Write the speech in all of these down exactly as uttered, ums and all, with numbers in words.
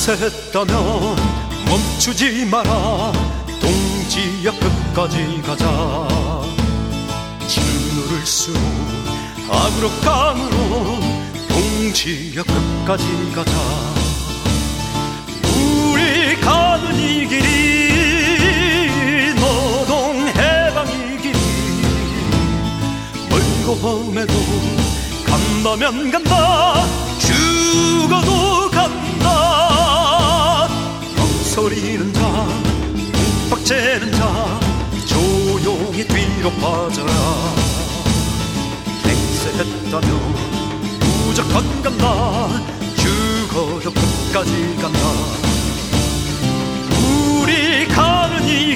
맹세했다면 멈추지 마라. 동지야 끝까지 가자. 짓누를수록 악으로 깡으로 동지야 끝까지 가자. 우리 가는 이 길이 노동 해방이 길이 멀고 험해도 간다면 간다. 죽어도 간다. 엉소리는 자 빡치는 자 조용히 뒤로 빠져라. 맹세했다면 무조건 간다. 죽어도 끝까지 간다. 우리 가는 이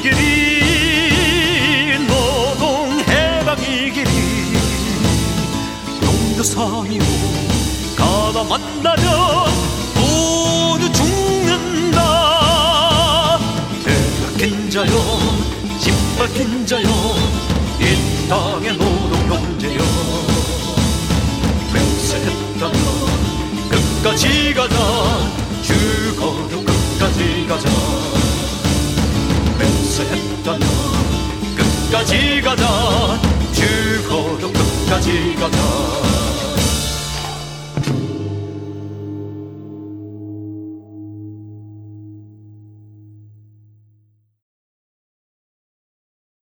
길이 노동 해방이 길이 용두삼이오 가다 만나면 모두 죽는다. 대박힌 자여 짓밟힌 자여 이 땅의 노동 형제여. 맹세했다면 끝까지 가자. 죽어도 끝까지 가자. 맹세했다면 끝까지 가자. 죽어도 끝까지 가자.